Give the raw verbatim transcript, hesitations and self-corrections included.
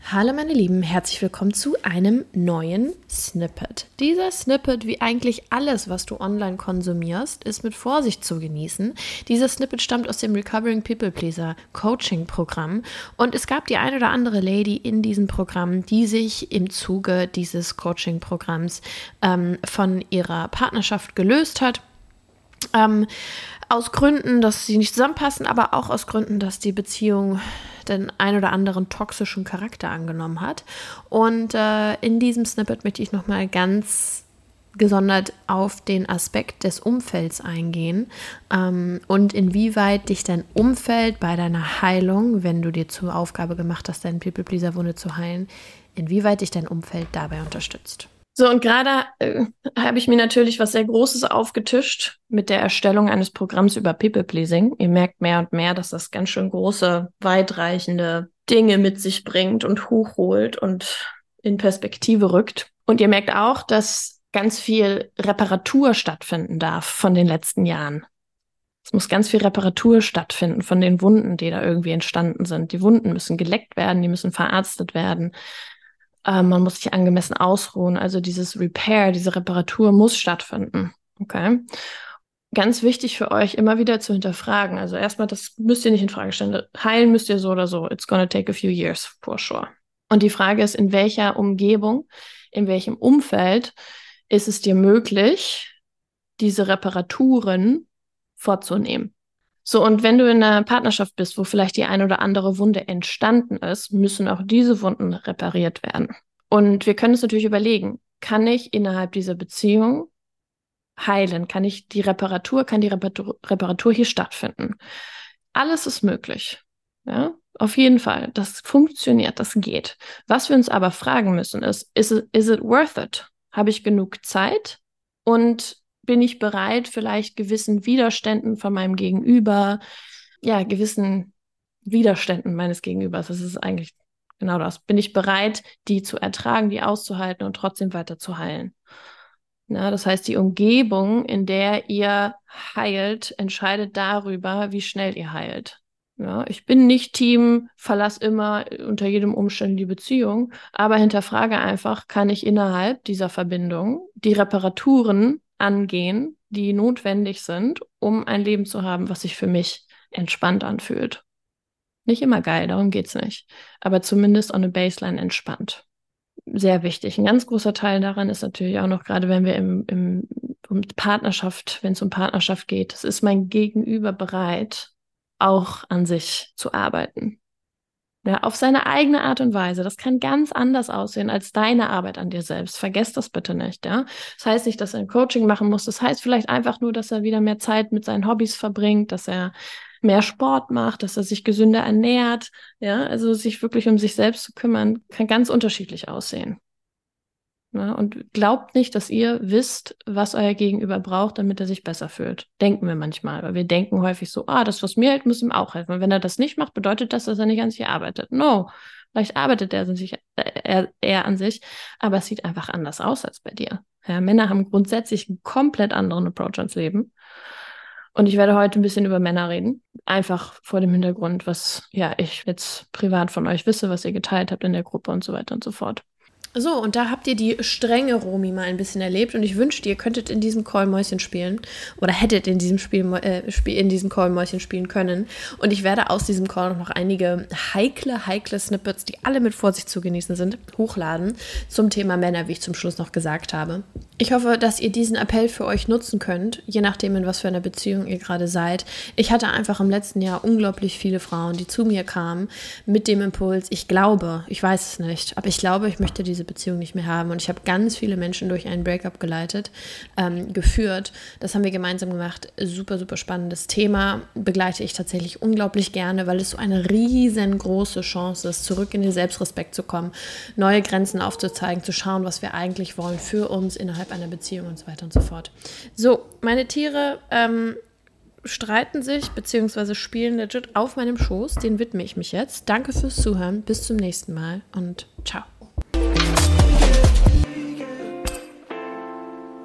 Hallo meine Lieben, herzlich willkommen zu einem neuen Snippet. Dieser Snippet, wie eigentlich alles, was du online konsumierst, ist mit Vorsicht zu genießen. Dieser Snippet stammt aus dem Recovering People Pleaser Coaching Programm und es gab die ein oder andere Lady in diesem Programm, die sich im Zuge dieses Coaching Programms ähm, von ihrer Partnerschaft gelöst hat. Ähm, aus Gründen, dass sie nicht zusammenpassen, aber auch aus Gründen, dass die Beziehung den ein oder anderen toxischen Charakter angenommen hat. Und äh, in diesem Snippet möchte ich nochmal ganz gesondert auf den Aspekt des Umfelds eingehen ähm, und inwieweit dich dein Umfeld bei deiner Heilung, wenn du dir zur Aufgabe gemacht hast, deine People-Pleaser-Wunde zu heilen, inwieweit dich dein Umfeld dabei unterstützt. So, und gerade äh, habe ich mir natürlich was sehr Großes aufgetischt mit der Erstellung eines Programms über People-Pleasing. Ihr merkt mehr und mehr, dass das ganz schön große, weitreichende Dinge mit sich bringt und hochholt und in Perspektive rückt. Und ihr merkt auch, dass ganz viel Reparatur stattfinden darf von den letzten Jahren. Es muss ganz viel Reparatur stattfinden von den Wunden, die da irgendwie entstanden sind. Die Wunden müssen geleckt werden, die müssen verarztet werden. Ähm, man muss sich angemessen ausruhen. Also dieses Repair, diese Reparatur muss stattfinden. Okay. Ganz wichtig für euch, immer wieder zu hinterfragen. Also erstmal, das müsst ihr nicht in Frage stellen. Heilen müsst ihr so oder so. It's gonna take a few years, for sure. Und die Frage ist, in welcher Umgebung, in welchem Umfeld ist es dir möglich, diese Reparaturen vorzunehmen? So, und wenn du in einer Partnerschaft bist, wo vielleicht die eine oder andere Wunde entstanden ist, müssen auch diese Wunden repariert werden. Und wir können uns natürlich überlegen, kann ich innerhalb dieser Beziehung heilen? Kann ich die Reparatur, kann die Reparatur, Reparatur hier stattfinden? Alles ist möglich. Ja, auf jeden Fall. Das funktioniert, das geht. Was wir uns aber fragen müssen ist, is it, is it worth it? Habe ich genug Zeit? Und bin ich bereit, vielleicht gewissen Widerständen von meinem Gegenüber, ja, gewissen Widerständen meines Gegenübers, das ist eigentlich genau das, bin ich bereit, die zu ertragen, die auszuhalten und trotzdem weiter zu heilen. Ja, das heißt, die Umgebung, in der ihr heilt, entscheidet darüber, wie schnell ihr heilt. Ja, ich bin nicht Team, verlass immer unter jedem Umstand die Beziehung, aber hinterfrage einfach, kann ich innerhalb dieser Verbindung die Reparaturen angehen, die notwendig sind, um ein Leben zu haben, was sich für mich entspannt anfühlt. Nicht immer geil, darum geht's nicht, aber zumindest on a Baseline entspannt. Sehr wichtig. Ein ganz großer Teil daran ist natürlich auch noch, gerade wenn wir im, im um Partnerschaft, wenn es um Partnerschaft geht, das ist mein Gegenüber bereit, auch an sich zu arbeiten. Ja, auf seine eigene Art und Weise. Das kann ganz anders aussehen als deine Arbeit an dir selbst. Vergesst das bitte nicht, ja. Das heißt nicht, dass er ein Coaching machen muss. Das heißt vielleicht einfach nur, dass er wieder mehr Zeit mit seinen Hobbys verbringt, dass er mehr Sport macht, dass er sich gesünder ernährt. Ja, also sich wirklich um sich selbst zu kümmern, kann ganz unterschiedlich aussehen. Ja, und glaubt nicht, dass ihr wisst, was euer Gegenüber braucht, damit er sich besser fühlt. Denken wir manchmal, weil wir denken häufig so, ah, das, was mir hält, muss ihm auch helfen. Und wenn er das nicht macht, bedeutet das, dass er nicht an sich arbeitet. No, vielleicht arbeitet er, an sich, äh, er, er an sich, aber es sieht einfach anders aus als bei dir. Ja, Männer haben grundsätzlich einen komplett anderen Approach ans Leben. Und ich werde heute ein bisschen über Männer reden. Einfach vor dem Hintergrund, was ja ich jetzt privat von euch wisse, was ihr geteilt habt in der Gruppe und so weiter und so fort. So, und da habt ihr die strenge Romy mal ein bisschen erlebt und ich wünschte, ihr könntet in diesem Call Mäuschen spielen oder hättet in diesem Spiel, äh, Spiel in diesem Call Mäuschen spielen können. Und ich werde aus diesem Call noch einige heikle, heikle Snippets, die alle mit Vorsicht zu genießen sind, hochladen zum Thema Männer, wie ich zum Schluss noch gesagt habe. Ich hoffe, dass ihr diesen Appell für euch nutzen könnt, je nachdem, in was für einer Beziehung ihr gerade seid. Ich hatte einfach im letzten Jahr unglaublich viele Frauen, die zu mir kamen mit dem Impuls, ich glaube, ich weiß es nicht, aber ich glaube, ich möchte diese Beziehung nicht mehr haben. Und ich habe ganz viele Menschen durch einen Breakup geleitet, ähm, geführt. Das haben wir gemeinsam gemacht. Super, super spannendes Thema. Begleite ich tatsächlich unglaublich gerne, weil es so eine riesengroße Chance ist, zurück in den Selbstrespekt zu kommen, neue Grenzen aufzuzeigen, zu schauen, was wir eigentlich wollen für uns innerhalb einer Beziehung und so weiter und so fort. So, meine Tiere ähm, streiten sich bzw. spielen legit auf meinem Schoß. Den widme ich mich jetzt. Danke fürs Zuhören. Bis zum nächsten Mal und ciao.